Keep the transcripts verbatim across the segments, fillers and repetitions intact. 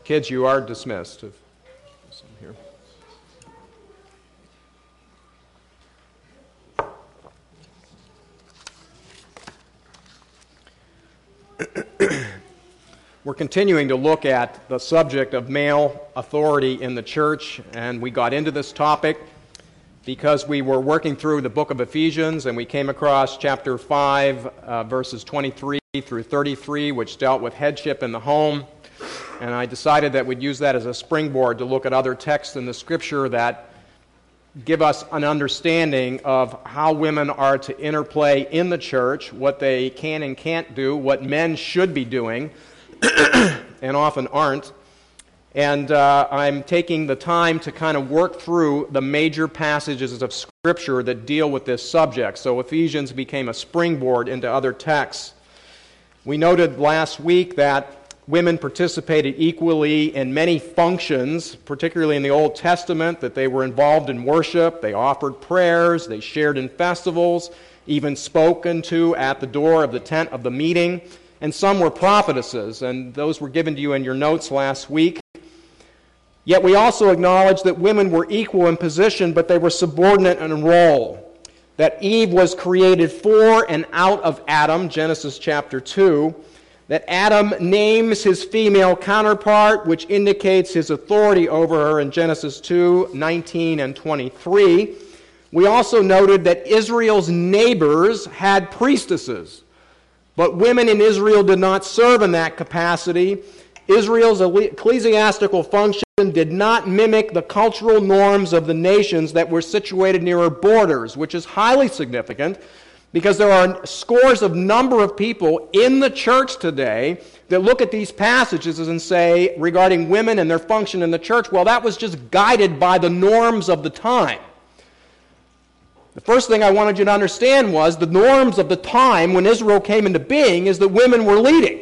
Kids, you are dismissed. Some here. We're continuing to look at the subject of male authority in the church, and we got into this topic because we were working through the book of Ephesians, and we came across chapter five, uh, verses twenty-three through thirty-three, which dealt with headship in the home. And I decided that we'd use that as a springboard to look at other texts in the Scripture that give us an understanding of how women are to interplay in the church, what they can and can't do, what men should be doing, and often aren't. And uh, I'm taking the time to kind of work through the major passages of Scripture that deal with this subject. So Ephesians became a springboard into other texts. We noted last week that women participated equally in many functions, particularly in the Old Testament, that they were involved in worship, they offered prayers, they shared in festivals, even spoken to at the door of the tent of the meeting, and some were prophetesses, and those were given to you in your notes last week. Yet we also acknowledge that women were equal in position, but they were subordinate in role, that Eve was created for and out of Adam, Genesis chapter two, that Adam names his female counterpart, which indicates his authority over her in Genesis two, nineteen and twenty-three. We also noted that Israel's neighbors had priestesses, but women in Israel did not serve in that capacity. Israel's ecclesiastical function did not mimic the cultural norms of the nations that were situated near her borders, which is highly significant, because there are scores of number of people in the church today that look at these passages and say, regarding women and their function in the church, well, that was just guided by the norms of the time. The first thing I wanted you to understand was the norms of the time when Israel came into being is that women were leading,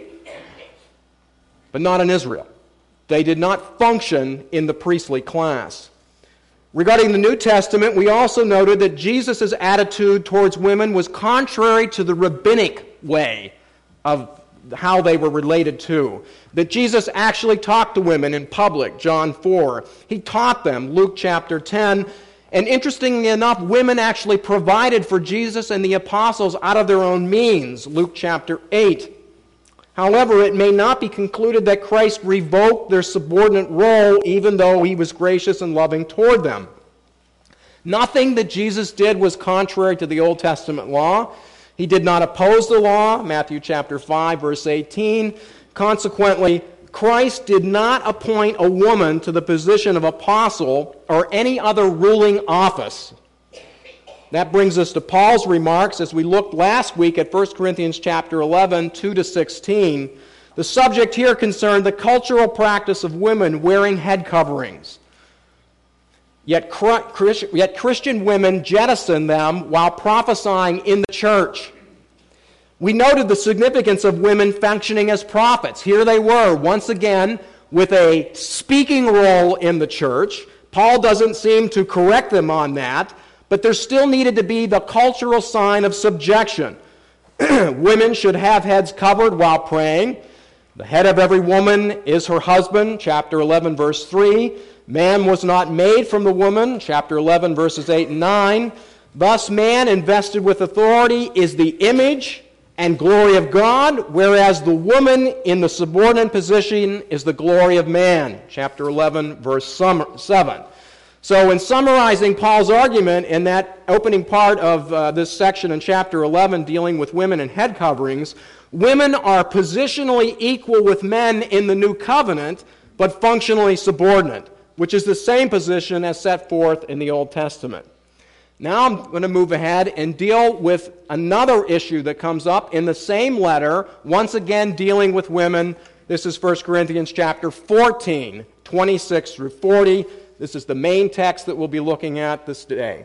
but not in Israel. They did not function in the priestly class. Regarding the New Testament, we also noted that Jesus' attitude towards women was contrary to the rabbinic way of how they were related to. That Jesus actually talked to women in public, John four. He taught them, Luke chapter ten. And interestingly enough, women actually provided for Jesus and the apostles out of their own means, Luke chapter eight. However, it may not be concluded that Christ revoked their subordinate role, even though he was gracious and loving toward them. Nothing that Jesus did was contrary to the Old Testament law. He did not oppose the law, Matthew chapter five, verse eighteen. Consequently, Christ did not appoint a woman to the position of apostle or any other ruling office. That brings us to Paul's remarks as we looked last week at First Corinthians chapter eleven, two to sixteen. The subject here concerned the cultural practice of women wearing head coverings. Yet, yet Christian women jettison them while prophesying in the church. We noted the significance of women functioning as prophets. Here they were, once again, with a speaking role in the church. Paul doesn't seem to correct them on that. But there still needed to be the cultural sign of subjection. Women should have heads covered while praying. The head of every woman is her husband, chapter eleven, verse three. Man was not made from the woman, chapter eleven, verses eight and nine. Thus, man invested with authority is the image and glory of God, whereas the woman in the subordinate position is the glory of man, chapter eleven, verse seven. So in summarizing Paul's argument in that opening part of uh, this section in chapter eleven dealing with women and head coverings, women are positionally equal with men in the new covenant, but functionally subordinate, which is the same position as set forth in the Old Testament. Now I'm going to move ahead and deal with another issue that comes up in the same letter, once again dealing with women. This is First Corinthians chapter fourteen, twenty-six through forty. This is the main text that we'll be looking at this day.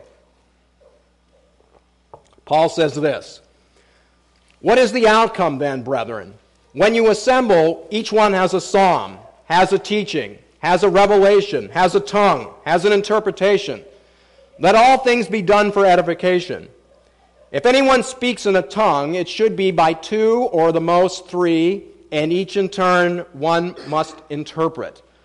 Paul says this, "What is the outcome then, brethren? When you assemble, each one has a psalm, has a teaching, has a revelation, has a tongue, has an interpretation. Let all things be done for edification. If anyone speaks in a tongue, it should be by two or the most three, and each in turn one must interpret.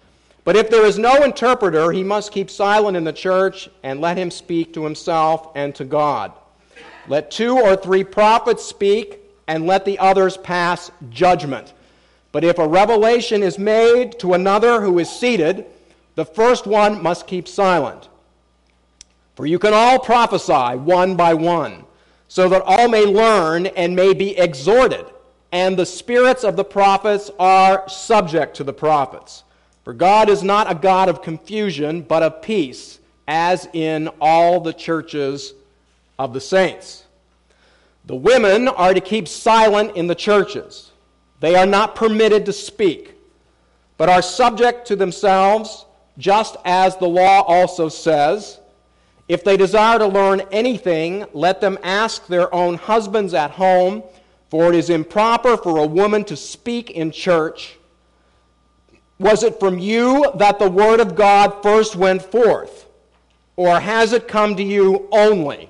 But if there is no interpreter, he must keep silent in the church and let him speak to himself and to God. Let two or three prophets speak, and let the others pass judgment. But if a revelation is made to another who is seated, the first one must keep silent. For you can all prophesy one by one, so that all may learn and may be exhorted. And the spirits of the prophets are subject to the prophets. For God is not a God of confusion, but of peace, as in all the churches of the saints. The women are to keep silent in the churches. They are not permitted to speak, but are subject to themselves, just as the law also says. If they desire to learn anything, let them ask their own husbands at home, for it is improper for a woman to speak in church. Was it from you that the word of God first went forth, or has it come to you only?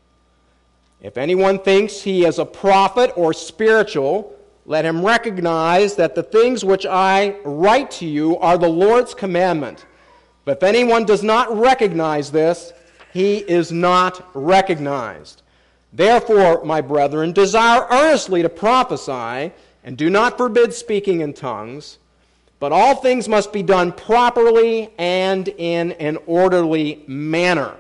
If anyone thinks he is a prophet or spiritual, let him recognize that the things which I write to you are the Lord's commandment. But if anyone does not recognize this, he is not recognized. Therefore, my brethren, desire earnestly to prophesy, and do not forbid speaking in tongues, but all things must be done properly and in an orderly manner.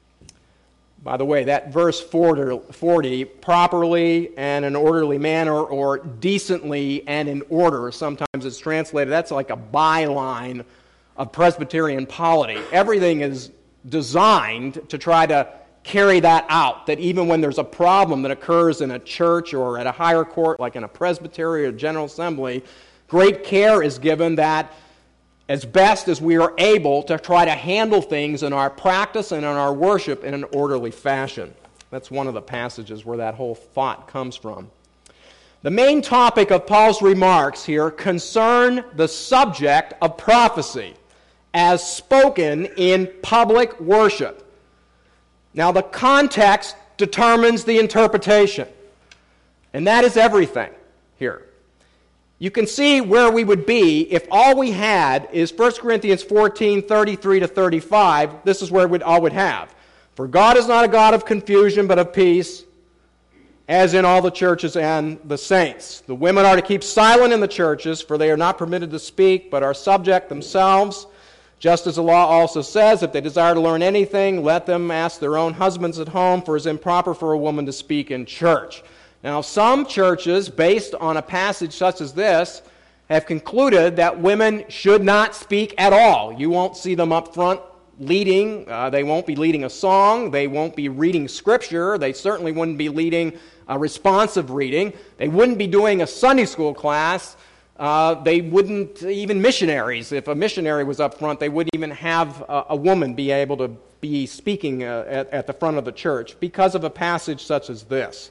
By the way, that verse forty, properly and in an orderly manner, or decently and in order, sometimes it's translated, that's like a byline of Presbyterian polity. Everything is designed to try to carry that out, that even when there's a problem that occurs in a church or at a higher court, like in a presbytery or general assembly, great care is given that as best as we are able to try to handle things in our practice and in our worship in an orderly fashion. That's one of the passages where that whole thought comes from. The main topic of Paul's remarks here concern the subject of prophecy as spoken in public worship. Now, the context determines the interpretation, and that is everything here. You can see where we would be if all we had is First Corinthians fourteen, thirty-three to thirty-five. This is where we'd all would have. For God is not a God of confusion, but of peace, as in all the churches and the saints. The women are to keep silent in the churches, for they are not permitted to speak, but are subject themselves, just as the law also says, if they desire to learn anything, let them ask their own husbands at home, for it is improper for a woman to speak in church. Now, some churches, based on a passage such as this, have concluded that women should not speak at all. You won't see them up front leading. Uh, they won't be leading a song. They won't be reading Scripture. They certainly wouldn't be leading a responsive reading. They wouldn't be doing a Sunday school class. Uh, they wouldn't, even missionaries, if a missionary was up front, they wouldn't even have a, a woman be able to be speaking uh, at, at the front of the church because of a passage such as this.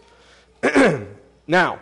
Now,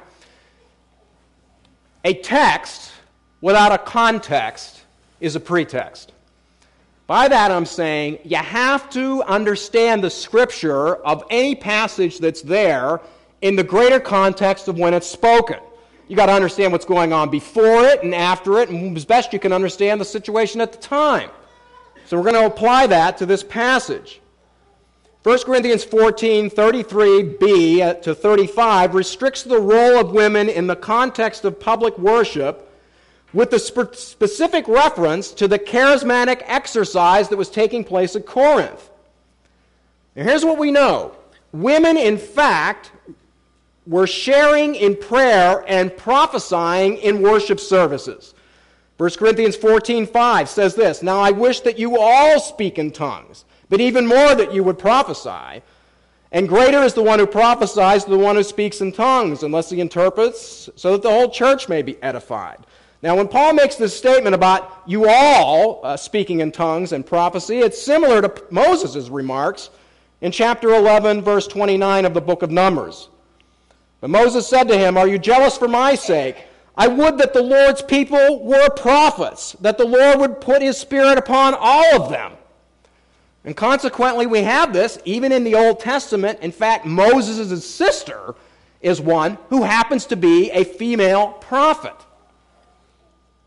a text without a context is a pretext. By that I'm saying you have to understand the Scripture of any passage that's there in the greater context of when it's spoken. You've got to understand what's going on before it and after it, and as best you can understand the situation at the time. So we're going to apply that to this passage. First Corinthians fourteen, thirty-three b to thirty-five restricts the role of women in the context of public worship with the spe- specific reference to the charismatic exercise that was taking place at Corinth. Now here's what we know. Women, in fact, were sharing in prayer and prophesying in worship services. First Corinthians fourteen five says this, "Now I wish that you all speak in tongues, but even more that you would prophesy. And greater is the one who prophesies than the one who speaks in tongues, unless he interprets, so that the whole church may be edified." Now, when Paul makes this statement about you all uh, speaking in tongues and prophecy, it's similar to Moses' remarks in chapter eleven, verse twenty-nine of the book of Numbers. But Moses said to him, "Are you jealous for my sake? I would that the Lord's people were prophets, that the Lord would put his Spirit upon all of them." And consequently, we have this even in the Old Testament. In fact, Moses' sister is one who happens to be a female prophet.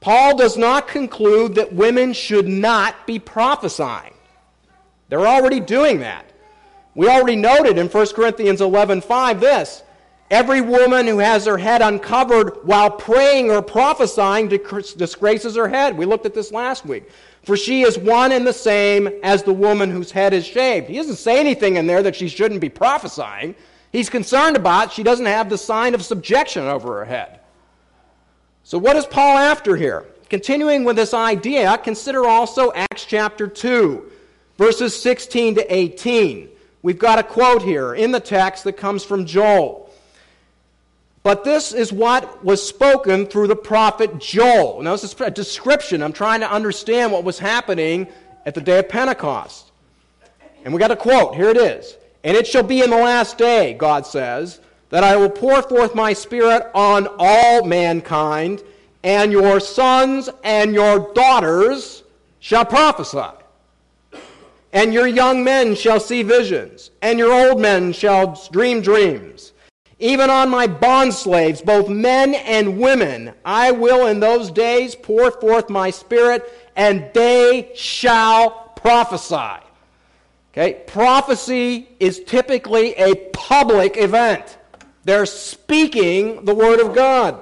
Paul does not conclude that women should not be prophesying. They're already doing that. We already noted in First Corinthians eleven five this: every woman who has her head uncovered while praying or prophesying disgraces her head. We looked at this last week. For she is one and the same as the woman whose head is shaved. He doesn't say anything in there that she shouldn't be prophesying. He's concerned about she doesn't have the sign of subjection over her head. So what is Paul after here? Continuing with this idea, consider also Acts chapter two, verses sixteen to eighteen. We've got a quote here in the text that comes from Joel. But this is what was spoken through the prophet Joel. Now, this is a description. I'm trying to understand what was happening at the day of Pentecost. And we got a quote. Here it is. And it shall be in the last day, God says, that I will pour forth my Spirit on all mankind, and your sons and your daughters shall prophesy. And your young men shall see visions, and your old men shall dream dreams. Even on my bondslaves, both men and women, I will in those days pour forth my Spirit, and they shall prophesy. Okay, prophecy is typically a public event. They're speaking the Word of God.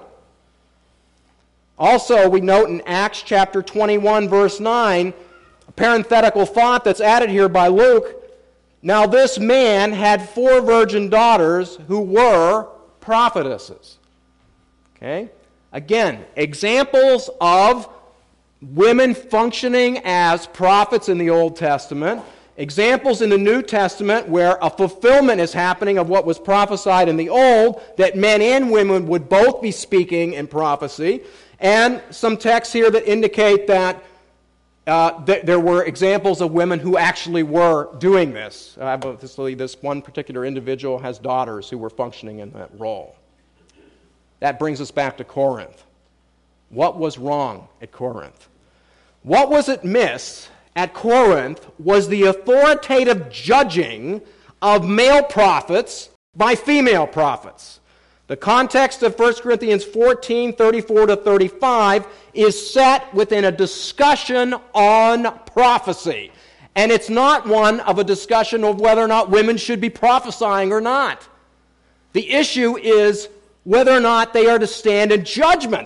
Also, we note in Acts chapter twenty-one, verse nine, a parenthetical thought that's added here by Luke. Now this man had four virgin daughters who were prophetesses. Okay? Again, examples of women functioning as prophets in the Old Testament. Examples in the New Testament where a fulfillment is happening of what was prophesied in the Old, that men and women would both be speaking in prophecy. And some texts here that indicate that Uh, th- there were examples of women who actually were doing this. Uh, obviously, this one particular individual has daughters who were functioning in that role. That brings us back to Corinth. What was wrong at Corinth? What was amiss at Corinth was the authoritative judging of male prophets by female prophets. The context of First Corinthians fourteen, thirty-four to thirty-five is set within a discussion on prophecy. And it's not one of a discussion of whether or not women should be prophesying or not. The issue is whether or not they are to stand in judgment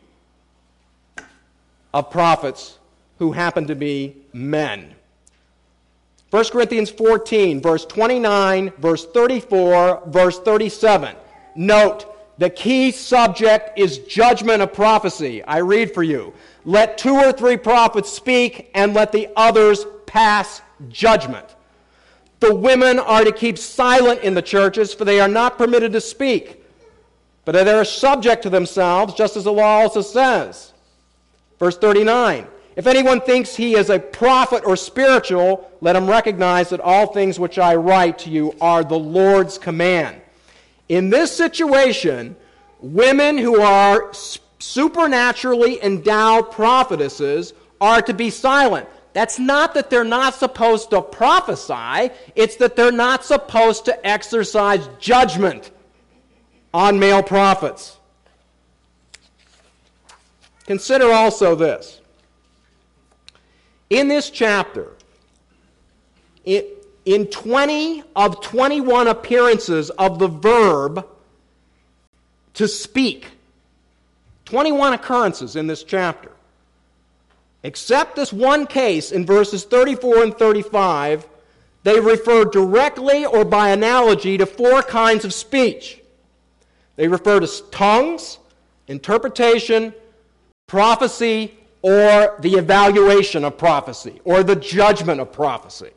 of prophets who happen to be men. First Corinthians fourteen, verse twenty-nine, verse thirty-four, verse thirty-seven. Note, the key subject is judgment of prophecy. I read for you. Let two or three prophets speak, and let the others pass judgment. The women are to keep silent in the churches, for they are not permitted to speak, but they are subject to themselves, just as the law also says. Verse thirty-nine. If anyone thinks he is a prophet or spiritual, let him recognize that all things which I write to you are the Lord's command. In this situation, women who are supernaturally endowed prophetesses are to be silent. That's not that they're not supposed to prophesy. It's that they're not supposed to exercise judgment on male prophets. Consider also this. In this chapter, it in twenty of twenty-one appearances of the verb to speak, twenty-one occurrences in this chapter, except this one case in verses thirty-four and thirty-five, they refer directly or by analogy to four kinds of speech. They refer to tongues, interpretation, prophecy, or the evaluation of prophecy, or the judgment of prophecy.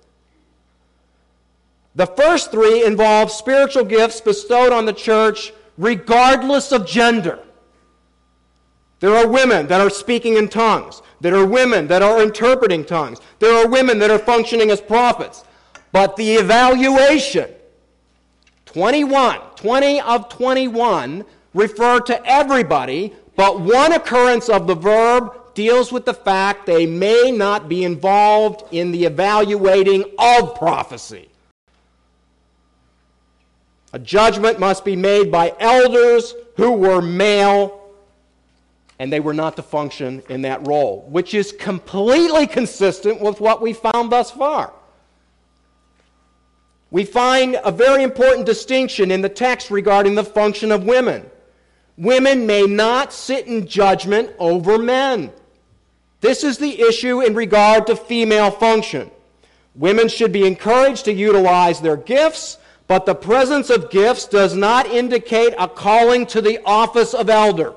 The first three involve spiritual gifts bestowed on the church regardless of gender. There are women that are speaking in tongues. There are women that are interpreting tongues. There are women that are functioning as prophets. But the evaluation, twenty-one, twenty of twenty-one, refer to everybody, but one occurrence of the verb deals with the fact they may not be involved in the evaluating of prophecy. A judgment must be made by elders who were male and they were not to function in that role, which is completely consistent with what we found thus far. We find a very important distinction in the text regarding the function of women. Women may not sit in judgment over men. This is the issue in regard to female function. Women should be encouraged to utilize their gifts, but the presence of gifts does not indicate a calling to the office of elder.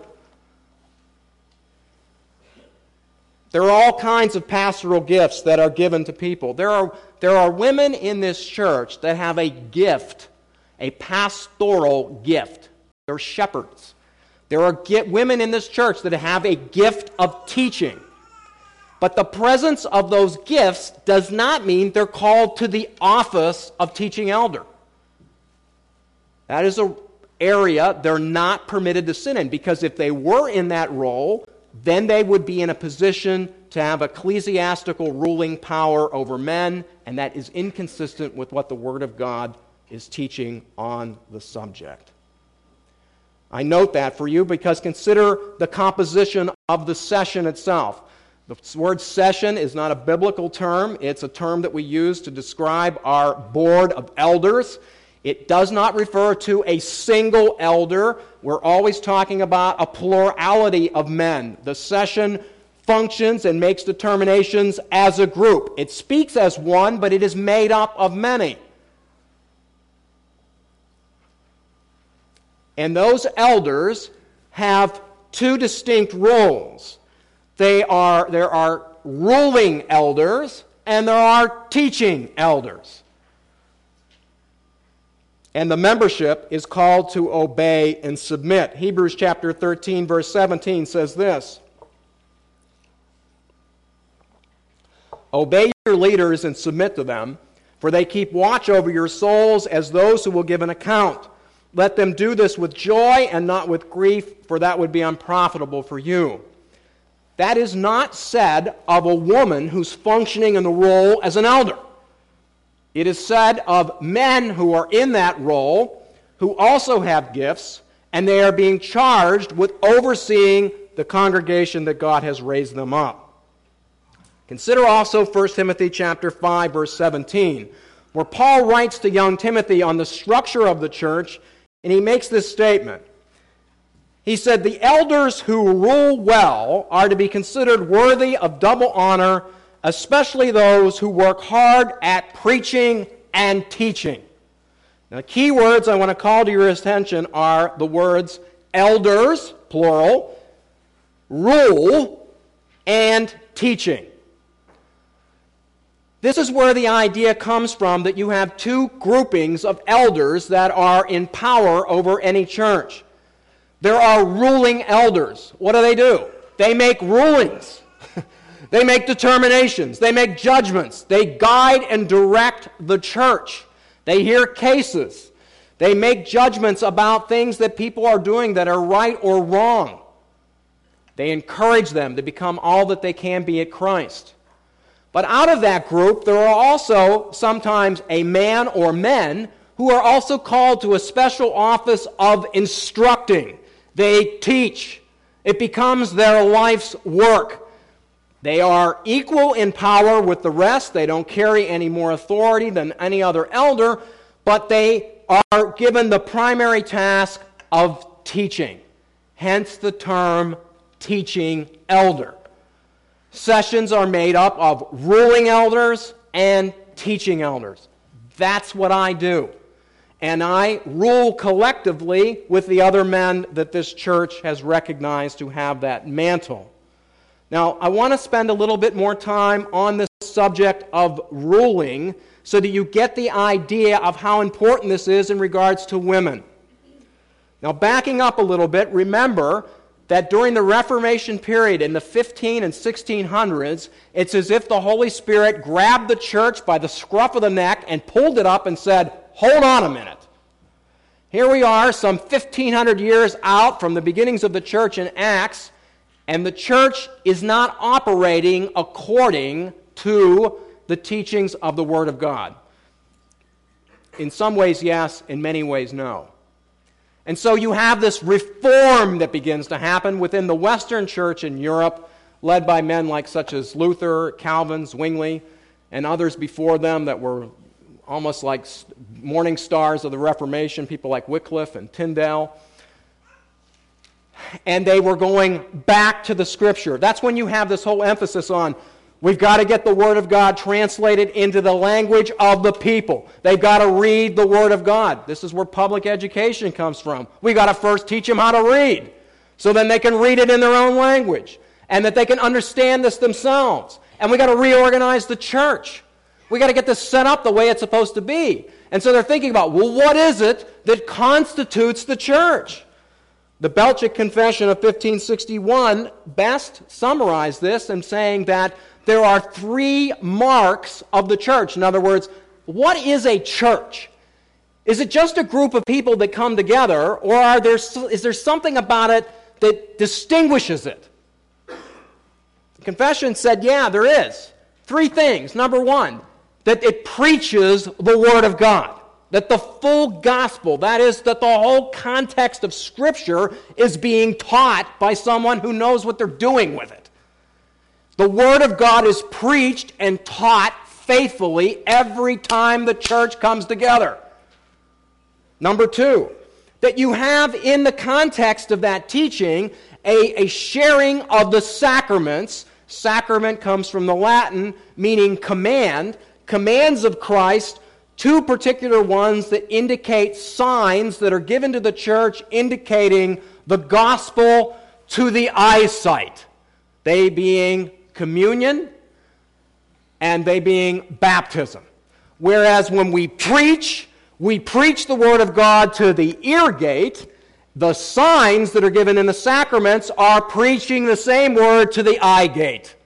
There are all kinds of pastoral gifts that are given to people. There are, there are women in this church that have a gift, a pastoral gift. They're shepherds. There are women in this church that have a gift of teaching. But the presence of those gifts does not mean they're called to the office of teaching elder. That is an area they're not permitted to sin in, because if they were in that role, then they would be in a position to have ecclesiastical ruling power over men, and that is inconsistent with what the Word of God is teaching on the subject. I note that for you because consider the composition of the session itself. The word session is not a biblical term. It's a term that we use to describe our board of elders. It does not refer to a single elder. We're always talking about a plurality of men. The session functions and makes determinations as a group. It speaks as one, but it is made up of many. And those elders have two distinct roles. They are, there are ruling elders and there are teaching elders. And the membership is called to obey and submit. Hebrews chapter thirteen, verse seventeen says this: "Obey your leaders and submit to them, for they keep watch over your souls as those who will give an account. Let them do this with joy and not with grief, for that would be unprofitable for you." That is not said of a woman who's functioning in the role as an elder. It is said of men who are in that role, who also have gifts, and they are being charged with overseeing the congregation that God has raised them up. Consider also First Timothy chapter five, verse seventeen, where Paul writes to young Timothy on the structure of the church, and he makes this statement. He said, "The elders who rule well are to be considered worthy of double honor, especially those who work hard at preaching and teaching." Now, the key words I want to call to your attention are the words elders, plural, rule, and teaching. This is where the idea comes from that you have two groupings of elders that are in power over any church. There are ruling elders. What do they do? They make rulings. They make determinations. They make judgments. They guide and direct the church. They hear cases. They make judgments about things that people are doing that are right or wrong. They encourage them to become all that they can be at Christ. But out of that group, there are also sometimes a man or men who are also called to a special office of instructing. They teach. It becomes their life's work. They are equal in power with the rest. They don't carry any more authority than any other elder, but they are given the primary task of teaching. Hence the term teaching elder. Sessions are made up of ruling elders and teaching elders. That's what I do. And I rule collectively with the other men that this church has recognized to have that mantle. Now, I want to spend a little bit more time on this subject of ruling so that you get the idea of how important this is in regards to women. Now, backing up a little bit, remember that during the Reformation period in the fifteen and sixteen hundreds, it's as if the Holy Spirit grabbed the church by the scruff of the neck and pulled it up and said, "Hold on a minute. Here we are some fifteen hundred years out from the beginnings of the church in Acts, and the church is not operating according to the teachings of the Word of God." In some ways, yes. In many ways, no. And so you have this reform that begins to happen within the Western Church in Europe, led by men like such as Luther, Calvin, Zwingli, and others before them that were almost like morning stars of the Reformation, people like Wycliffe and Tyndale. And they were going back to the Scripture. That's when you have this whole emphasis on we've got to get the Word of God translated into the language of the people. They've got to read the Word of God. This is where public education comes from. We've got to first teach them how to read so then they can read it in their own language and that they can understand this themselves. And we've got to reorganize the church. We've got to get this set up the way it's supposed to be. And so they're thinking about, well, what is it that constitutes the church? The Belgic Confession of fifteen sixty-one best summarized this in saying that there are three marks of the church. In other words, what is a church? Is it just a group of people that come together, or are there, is there something about it that distinguishes it? The confession said, yeah, there is. Three things. Number one, that it preaches the Word of God. That the full gospel, that is, that the whole context of Scripture is being taught by someone who knows what they're doing with it. The Word of God is preached and taught faithfully every time the church comes together. Number two, that you have in the context of that teaching a, a sharing of the sacraments. Sacrament comes from the Latin meaning command. Commands of Christ, two particular ones that indicate signs that are given to the church indicating the gospel to the eyesight. They being communion and they being baptism. Whereas when we preach, we preach the Word of God to the ear gate. The signs that are given in the sacraments are preaching the same Word to the eye gate.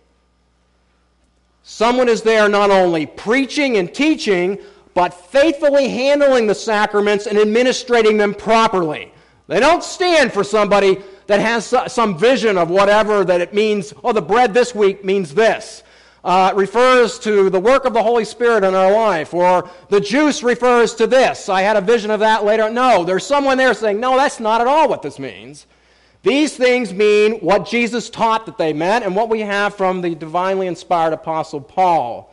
Someone is there not only preaching and teaching, but faithfully handling the sacraments and administrating them properly. They don't stand for somebody that has some vision of whatever that it means, oh, the bread this week means this. Uh, it refers to the work of the Holy Spirit in our life, or the juice refers to this. I had a vision of that later. No, there's someone there saying, no, that's not at all what this means. These things mean what Jesus taught that they meant and what we have from the divinely inspired Apostle Paul.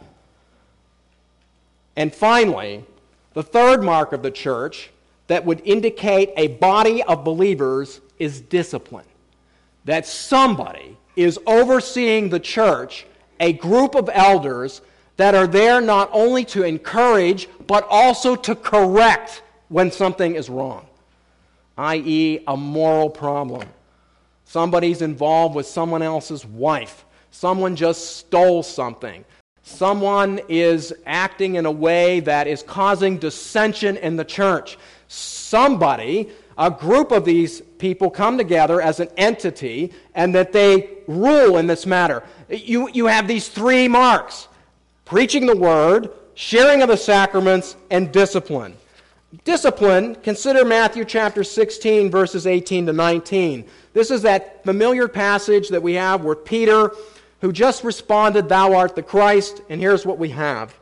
And finally, the third mark of the church that would indicate a body of believers is discipline. That somebody is overseeing the church, a group of elders that are there not only to encourage, but also to correct when something is wrong, that is a moral problem. Somebody's involved with someone else's wife. Someone just stole something. Someone is acting in a way that is causing dissension in the church. Somebody, a group of these people come together as an entity and that they rule in this matter. You, you have these three marks: preaching the Word, sharing of the sacraments, and discipline. Discipline, consider Matthew chapter sixteen, verses eighteen to nineteen. This is that familiar passage that we have where Peter, who just responded, "Thou art the Christ," and here's what we have.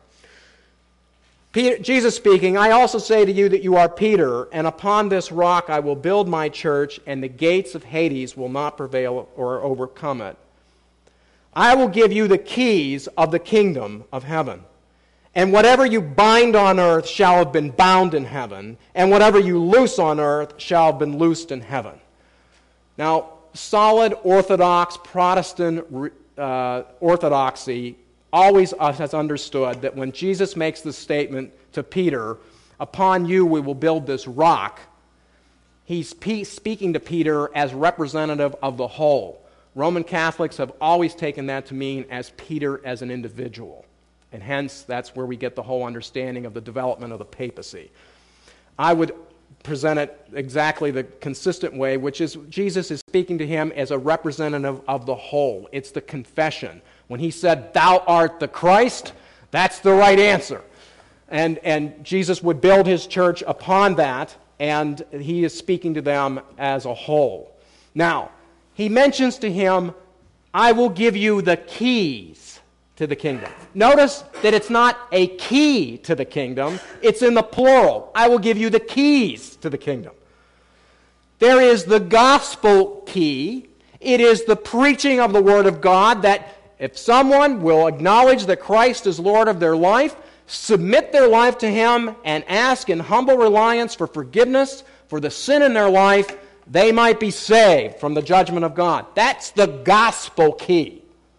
Peter, Jesus speaking, "I also say to you that you are Peter, and upon this rock I will build my church, and the gates of Hades will not prevail or overcome it. I will give you the keys of the kingdom of heaven. And whatever you bind on earth shall have been bound in heaven, and whatever you loose on earth shall have been loosed in heaven." Now, solid Orthodox Protestant uh, orthodoxy always has understood that when Jesus makes this statement to Peter, "Upon you we will build this rock," he's pe- speaking to Peter as representative of the whole. Roman Catholics have always taken that to mean as Peter as an individual. And hence, that's where we get the whole understanding of the development of the papacy. I would present it exactly the consistent way, which is Jesus is speaking to him as a representative of the whole. It's the confession. When he said, "Thou art the Christ," that's the right answer. And, and Jesus would build his church upon that, and he is speaking to them as a whole. Now, he mentions to him, "I will give you the keys to the kingdom." Notice that it's not a key to the kingdom, it's in the plural. I will give you the keys to the kingdom. There is the gospel key. It is the preaching of the Word of God, that if someone will acknowledge that Christ is Lord of their life, submit their life to Him, and ask in humble reliance for forgiveness for the sin in their life, they might be saved from the judgment of God. That's the gospel key.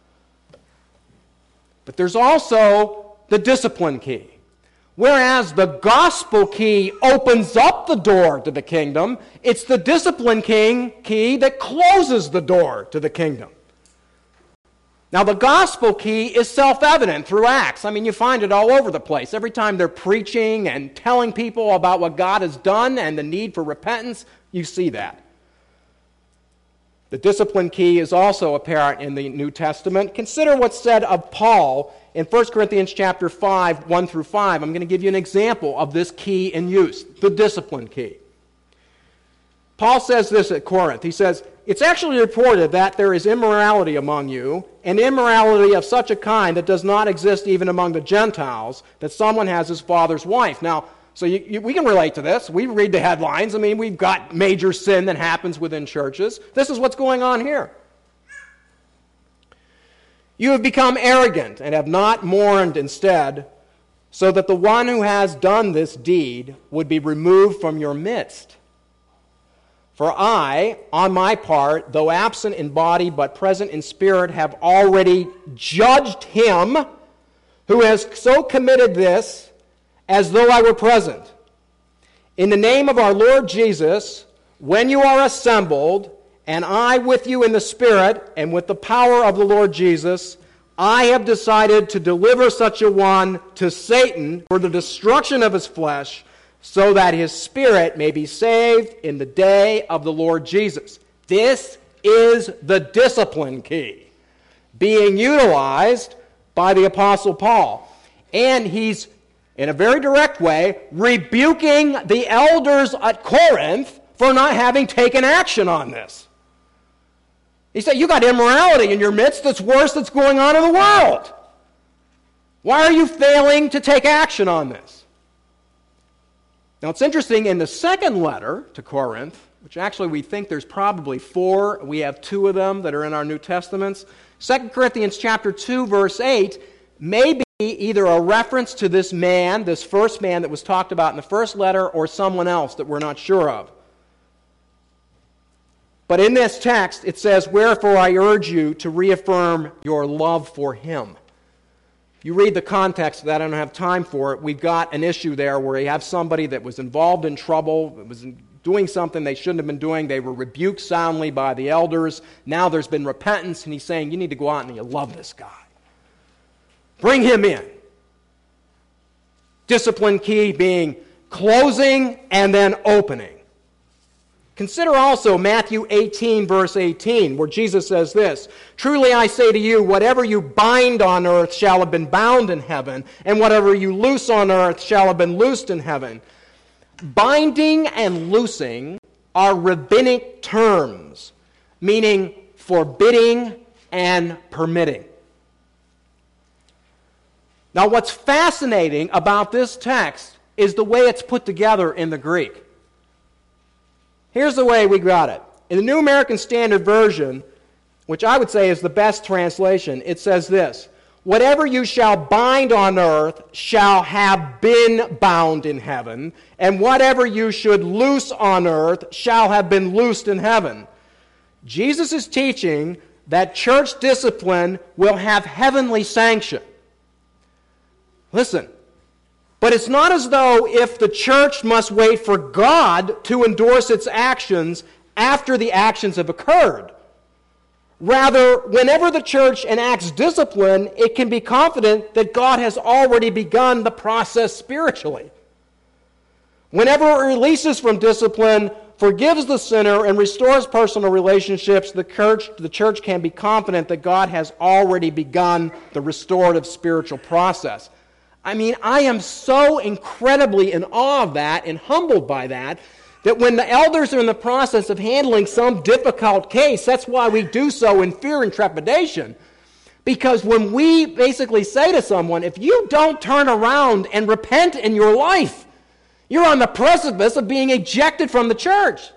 But there's also the discipline key. Whereas the gospel key opens up the door to the kingdom, it's the discipline king key that closes the door to the kingdom. Now, the gospel key is self-evident through Acts. I mean, you find it all over the place. Every time they're preaching and telling people about what God has done and the need for repentance, you see that. The discipline key is also apparent in the New Testament. Consider what's said of Paul in First Corinthians chapter five, one through five. I'm going to give you an example of this key in use, the discipline key. Paul says this at Corinth. He says, "It's actually reported that there is immorality among you, and immorality of such a kind that does not exist even among the Gentiles, that someone has his father's wife." Now, so you, you, we can relate to this. We read the headlines. I mean, we've got major sin that happens within churches. This is what's going on here. "You have become arrogant and have not mourned instead, so that the one who has done this deed would be removed from your midst. For I, on my part, though absent in body but present in spirit, have already judged him who has so committed this, as though I were present. In the name of our Lord Jesus, when you are assembled, and I with you in the Spirit, and with the power of the Lord Jesus, I have decided to deliver such a one to Satan for the destruction of his flesh, so that his spirit may be saved in the day of the Lord Jesus." This is the discipline key being utilized by the Apostle Paul. And he's, in a very direct way, rebuking the elders at Corinth for not having taken action on this. He said, you got immorality in your midst that's worse that's going on in the world. Why are you failing to take action on this? Now, it's interesting, in the second letter to Corinth, which actually we think there's probably four, we have two of them that are in our New Testaments, Second Corinthians chapter two, verse eight, may be either a reference to this man, this first man that was talked about in the first letter, or someone else that we're not sure of. But in this text, it says, "Wherefore I urge you to reaffirm your love for him." You read the context of that, I don't have time for it. We've got an issue there where you have somebody that was involved in trouble, was doing something they shouldn't have been doing. They were rebuked soundly by the elders. Now there's been repentance, and he's saying, you need to go out and you love this guy. Bring him in. Discipline key being closing and then opening. Consider also Matthew eighteen, verse eighteen, where Jesus says this, "Truly I say to you, whatever you bind on earth shall have been bound in heaven, and whatever you loose on earth shall have been loosed in heaven." Binding and loosing are rabbinic terms, meaning forbidding and permitting. Now, what's fascinating about this text is the way it's put together in the Greek. Here's the way we got it. In the New American Standard Version, which I would say is the best translation, it says this, "Whatever you shall bind on earth shall have been bound in heaven, and whatever you should loose on earth shall have been loosed in heaven." Jesus is teaching that church discipline will have heavenly sanction. Listen. But it's not as though if the church must wait for God to endorse its actions after the actions have occurred. Rather, whenever the church enacts discipline, it can be confident that God has already begun the process spiritually. Whenever it releases from discipline, forgives the sinner, and restores personal relationships, the church, the church can be confident that God has already begun the restorative spiritual process. I mean, I am so incredibly in awe of that and humbled by that, that when the elders are in the process of handling some difficult case, that's why we do so in fear and trepidation. Because when we basically say to someone, if you don't turn around and repent in your life, you're on the precipice of being ejected from the church.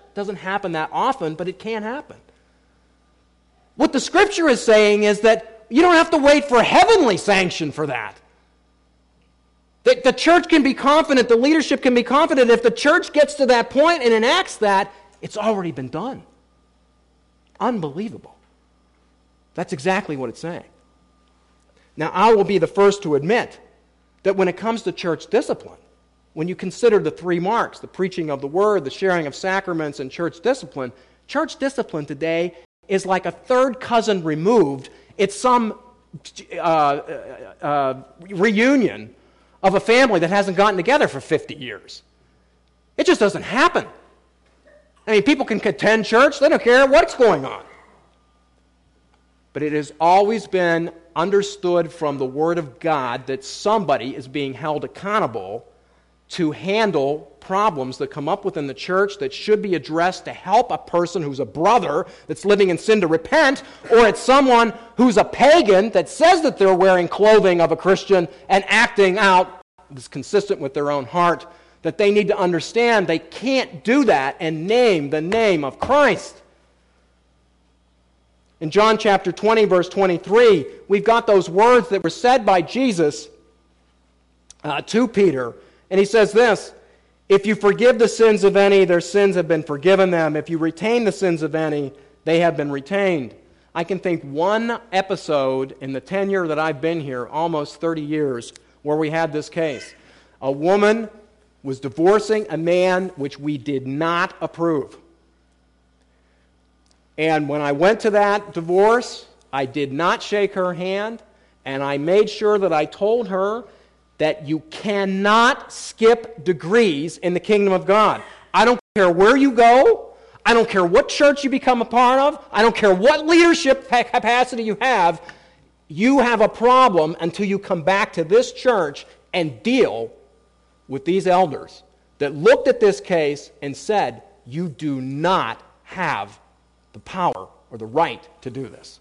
doesn't happen that often, but it can happen. What the Scripture is saying is that you don't have to wait for heavenly sanction for that. That the church can be confident, the leadership can be confident, if the church gets to that point and enacts that, it's already been done. Unbelievable. That's exactly what it's saying. Now, I will be the first to admit that when it comes to church discipline, when you consider the three marks, the preaching of the word, the sharing of sacraments, and church discipline, church discipline today is like a third cousin removed. It's some uh, uh, reunion of a family that hasn't gotten together for fifty years. It just doesn't happen. I mean, people can attend church, they don't care what's going on. But it has always been understood from the Word of God that somebody is being held accountable to handle problems that come up within the church that should be addressed to help a person who's a brother that's living in sin to repent, or it's someone who's a pagan that says that they're wearing clothing of a Christian and acting out that's consistent with their own heart, that they need to understand they can't do that and name the name of Christ. In John chapter twenty, verse twenty-three, we've got those words that were said by Jesus uh, to Peter. And he says this, if you forgive the sins of any, their sins have been forgiven them. If you retain the sins of any, they have been retained. I can think one episode in the tenure that I've been here, almost thirty years, where we had this case. A woman was divorcing a man which we did not approve. And when I went to that divorce, I did not shake her hand, and I made sure that I told her that you cannot skip degrees in the kingdom of God. I don't care where you go. I don't care what church you become a part of. I don't care what leadership capacity you have. You have a problem until you come back to this church and deal with these elders that looked at this case and said, you do not have the power or the right to do this.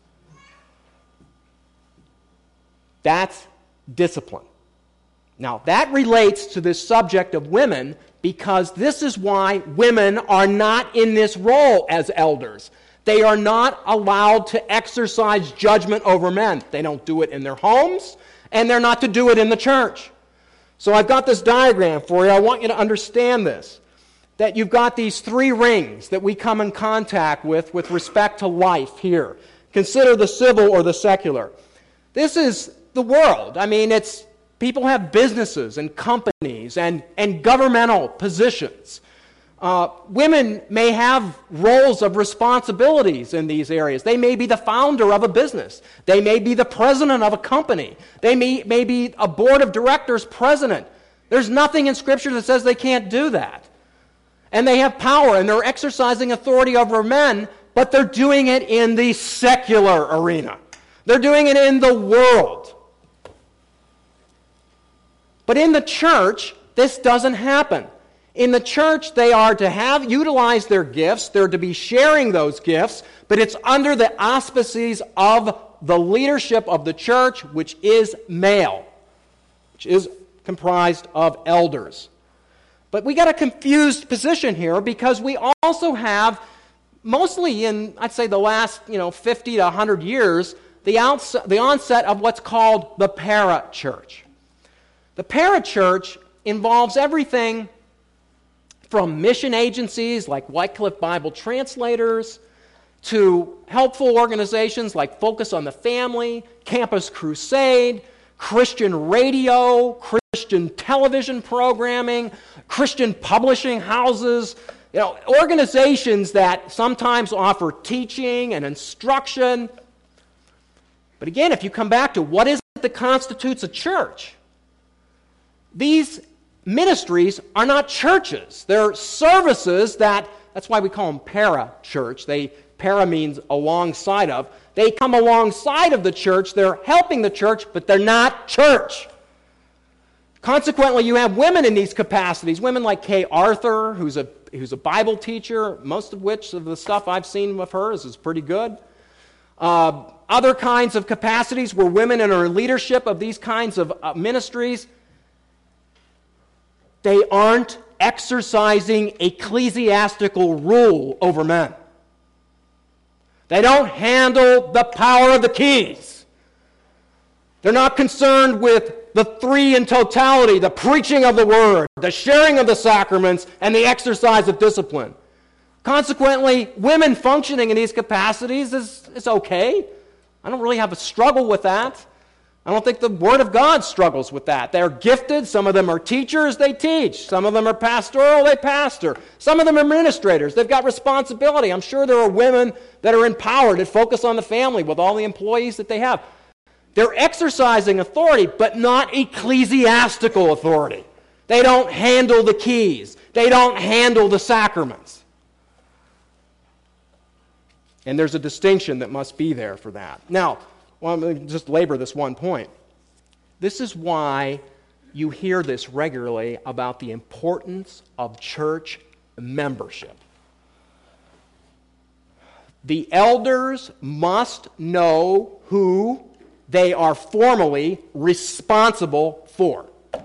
That's discipline. Now, that relates to this subject of women because this is why women are not in this role as elders. They are not allowed to exercise judgment over men. They don't do it in their homes, and they're not to do it in the church. So I've got this diagram for you. I want you to understand this, that you've got these three rings that we come in contact with with respect to life here. Consider the civil or the secular. This is the world. I mean, it's people have businesses and companies and, and governmental positions. Uh, women may have roles of responsibilities in these areas. They may be the founder of a business. They may be the president of a company. They may, may be a board of directors president. There's nothing in Scripture that says they can't do that. And they have power, and they're exercising authority over men, but they're doing it in the secular arena. They're doing it in the world. But in the church, this doesn't happen. In the church, they are to have utilize their gifts. They're to be sharing those gifts, but it's under the auspices of the leadership of the church, which is male, which is comprised of elders. But we got a confused position here because we also have, mostly in, I'd say, the last, you know, fifty to one hundred years, the, outset, the onset of what's called the para-church. The para-church involves everything from mission agencies like Wycliffe Bible Translators to helpful organizations like Focus on the Family, Campus Crusade, Christian radio, Christian television programming, Christian publishing houses, you know, organizations that sometimes offer teaching and instruction. But again, if you come back to what is it that constitutes a church, these ministries are not churches. They're services that, that's why we call them para-church. They, para means alongside of. They come alongside of the church. They're helping the church, but they're not church. Consequently, you have women in these capacities. Women like Kay Arthur, who's a, who's a Bible teacher, most of which of the stuff I've seen of hers is pretty good. Uh, other kinds of capacities where women in our leadership of these kinds of uh, ministries, they aren't exercising ecclesiastical rule over men. They don't handle the power of the keys. They're not concerned with the three in totality, the preaching of the word, the sharing of the sacraments, and the exercise of discipline. Consequently, women functioning in these capacities is, is okay. I don't really have a struggle with that. I don't think the Word of God struggles with that. They're gifted. Some of them are teachers, they teach. Some of them are pastoral, they pastor. Some of them are administrators. They've got responsibility. I'm sure there are women that are empowered that focus on the family with all the employees that they have. They're exercising authority, but not ecclesiastical authority. They don't handle the keys. They don't handle the sacraments. And there's a distinction that must be there for that. Now, well, I'm going to just labor this one point. This is why you hear this regularly about the importance of church membership. The elders must know who they are formally responsible for.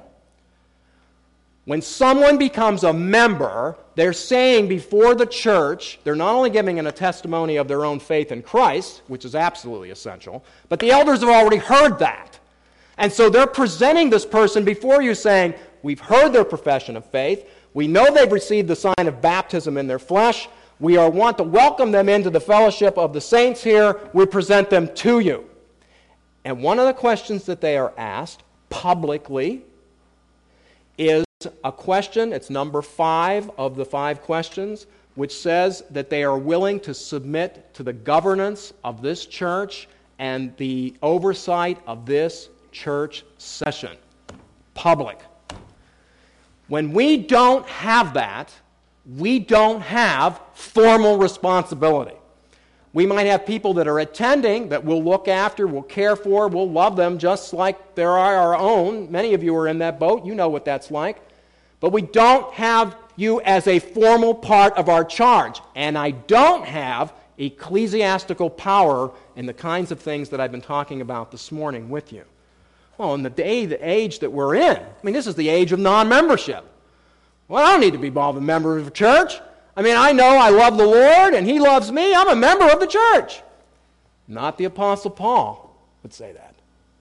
When someone becomes a member, they're saying before the church, they're not only giving a testimony of their own faith in Christ, which is absolutely essential, but the elders have already heard that. And so they're presenting this person before you saying, we've heard their profession of faith, we know they've received the sign of baptism in their flesh, we are want to welcome them into the fellowship of the saints here, we present them to you. And one of the questions that they are asked publicly is a question, it's number five of the five questions, which says that they are willing to submit to the governance of this church and the oversight of this church session. Public. When we don't have that, we don't have formal responsibility. We might have people that are attending that we'll look after, we'll care for, we'll love them just like there are our own. Many of you are in that boat. You know what that's like. But we don't have you as a formal part of our charge. And I don't have ecclesiastical power in the kinds of things that I've been talking about this morning with you. Well, in the day, the age that we're in, I mean, this is the age of non-membership. Well, I don't need to be involved in a member of a church. I mean, I know I love the Lord and He loves me. I'm a member of the church. Not the Apostle Paul would say that.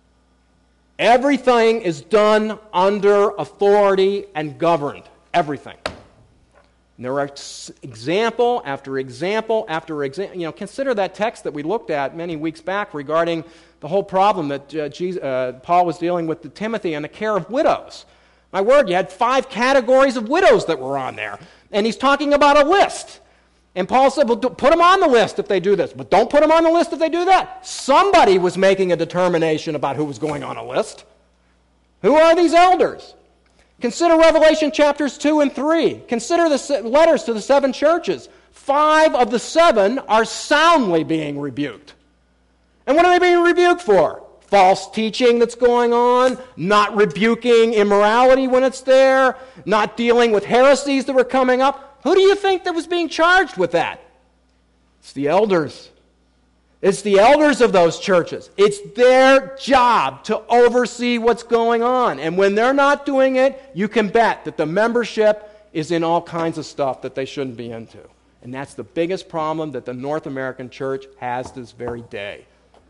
Everything is done under authority and governed. Everything. And there are example after example after example. You know, consider that text that we looked at many weeks back regarding the whole problem that uh, Jesus, uh, Paul was dealing with to Timothy and the care of widows. My word, you had five categories of widows that were on there. And he's talking about a list. And Paul said, well, put them on the list if they do this. But don't put them on the list if they do that. Somebody was making a determination about who was going on a list. Who are these elders? Consider Revelation chapters two and three. Consider the letters to the seven churches. Five of the seven are soundly being rebuked. And what are they being rebuked for? False teaching that's going on, not rebuking immorality when it's there, not dealing with heresies that were coming up. Who do you think that was being charged with that? It's the elders. It's the elders of those churches. It's their job to oversee what's going on. And when they're not doing it, you can bet that the membership is in all kinds of stuff that they shouldn't be into. And that's the biggest problem that the North American church has this very day.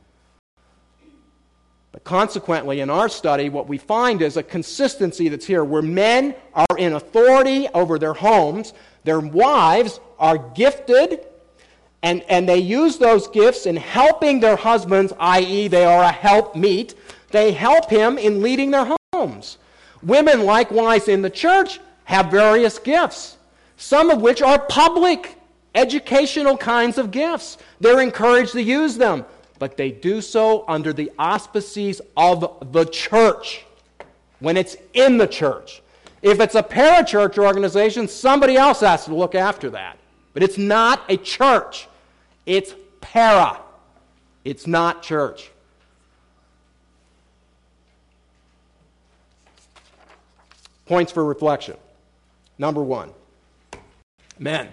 But consequently, in our study, what we find is a consistency that's here, where men are in authority over their homes, their wives are gifted, and, and they use those gifts in helping their husbands, that is they are a helpmeet. They help him in leading their homes. Women, likewise, in the church have various gifts, some of which are public, educational kinds of gifts. They're encouraged to use them. But they do so under the auspices of the church, when it's in the church. If it's a parachurch organization, somebody else has to look after that. But it's not a church. It's para. It's not church. Points for reflection. Number one, men.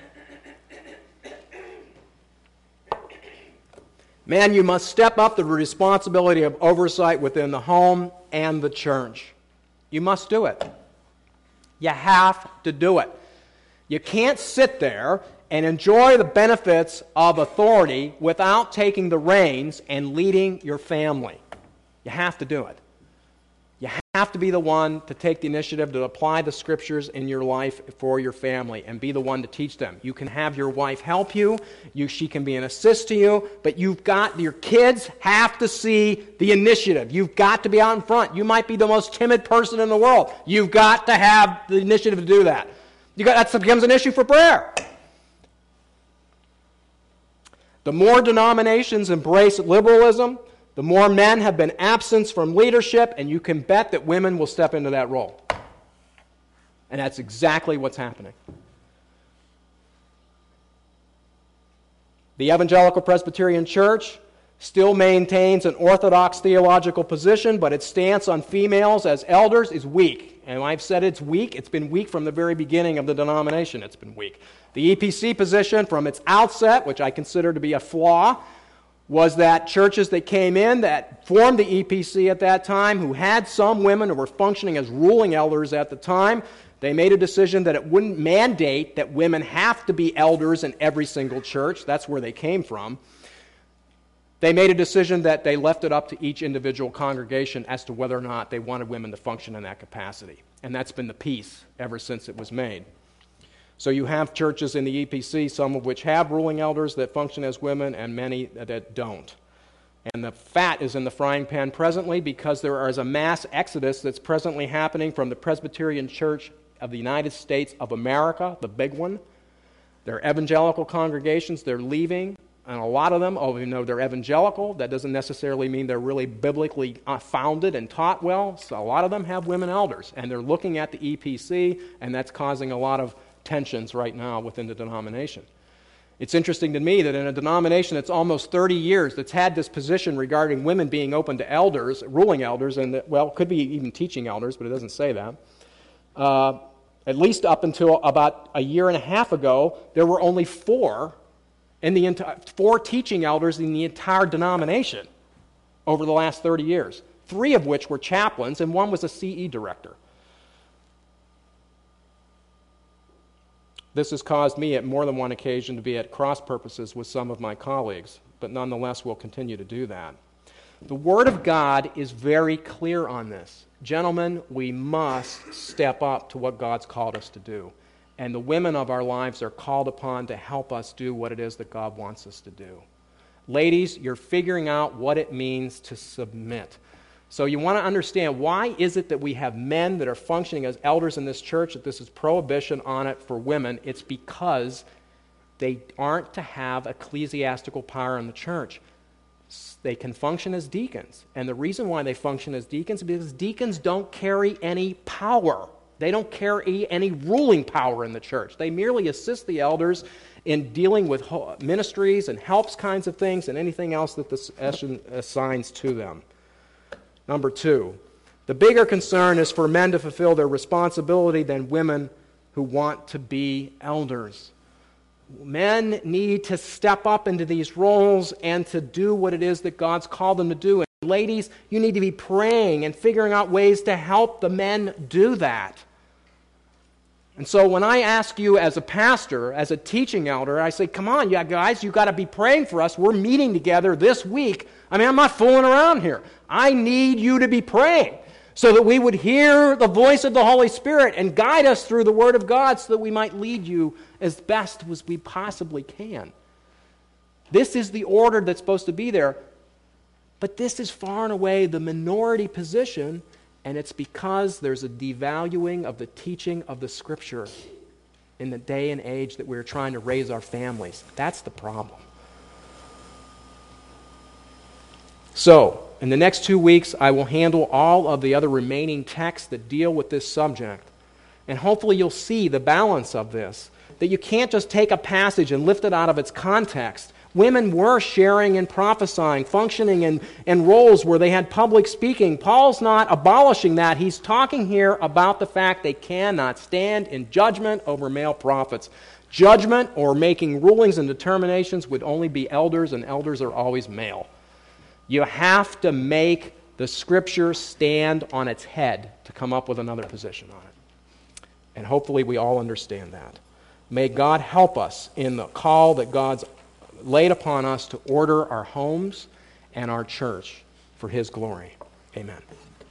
Man, you must step up the responsibility of oversight within the home and the church. You must do it. You have to do it. You can't sit there and enjoy the benefits of authority without taking the reins and leading your family. You have to do it. You have to be the one to take the initiative to apply the Scriptures in your life for your family and be the one to teach them. You can have your wife help you. you she can be an assist to you, but you've got, your kids have to see the initiative. You've got to be out in front. You might be the most timid person in the world. You've got to have the initiative to do that. You got, that becomes an issue for prayer. The more denominations embrace liberalism, the more men have been absent from leadership, and you can bet that women will step into that role. And that's exactly what's happening. The Evangelical Presbyterian Church still maintains an orthodox theological position, but its stance on females as elders is weak. And I've said it's weak. It's been weak from the very beginning of the denomination. It's been weak. The E P C position from its outset, which I consider to be a flaw, was that churches that came in that formed the E P C at that time, who had some women who were functioning as ruling elders at the time, they made a decision that it wouldn't mandate that women have to be elders in every single church. That's where they came from. They made a decision that they left it up to each individual congregation as to whether or not they wanted women to function in that capacity. And that's been the peace ever since it was made. So you have churches in the E P C, some of which have ruling elders that function as women, and many that don't. And the fat is in the frying pan presently because there is a mass exodus that's presently happening from the Presbyterian Church of the United States of America, the big one. Their evangelical congregations, they're leaving, and a lot of them, oh, you know, they're evangelical. That doesn't necessarily mean they're really biblically founded and taught well. So a lot of them have women elders, and they're looking at the E P C, and that's causing a lot of tensions right now within the denomination. It's interesting to me that in a denomination that's almost thirty years that's had this position regarding women being open to elders, ruling elders, and, that, well, could be even teaching elders, but it doesn't say that. Uh, at least up until about a year and a half ago, there were only four in the entire, four teaching elders in the entire denomination over the last thirty years, three of which were chaplains, and one was a C E director. This has caused me at more than one occasion to be at cross purposes with some of my colleagues, but nonetheless we'll continue to do that. The Word of God is very clear on this. Gentlemen, we must step up to what God's called us to do. And the women of our lives are called upon to help us do what it is that God wants us to do. Ladies, you're figuring out what it means to submit. So you want to understand, why is it that we have men that are functioning as elders in this church, that this is prohibition on it for women? It's because they aren't to have ecclesiastical power in the church. They can function as deacons. And the reason why they function as deacons is because deacons don't carry any power. They don't carry any ruling power in the church. They merely assist the elders in dealing with ministries and helps kinds of things and anything else that the session assigns to them. Number two, the bigger concern is for men to fulfill their responsibility than women who want to be elders. Men need to step up into these roles and to do what it is that God's called them to do. And ladies, you need to be praying and figuring out ways to help the men do that. And so when I ask you as a pastor, as a teaching elder, I say, come on, yeah, guys, you've got to be praying for us. We're meeting together this week. I mean, I'm not fooling around here. I need you to be praying so that we would hear the voice of the Holy Spirit and guide us through the Word of God so that we might lead you as best as we possibly can. This is the order that's supposed to be there. But this is far and away the minority position, and it's because there's a devaluing of the teaching of the Scripture in the day and age that we're trying to raise our families. That's the problem. So, in the next two weeks, I will handle all of the other remaining texts that deal with this subject. And hopefully you'll see the balance of this, that you can't just take a passage and lift it out of its context. Women were sharing and prophesying, functioning in, in roles where they had public speaking. Paul's not abolishing that. He's talking here about the fact they cannot stand in judgment over male prophets. Judgment or making rulings and determinations would only be elders, and elders are always male. You have to make the Scripture stand on its head to come up with another position on it. And hopefully we all understand that. May God help us in the call that God's laid upon us to order our homes and our church for His glory. Amen.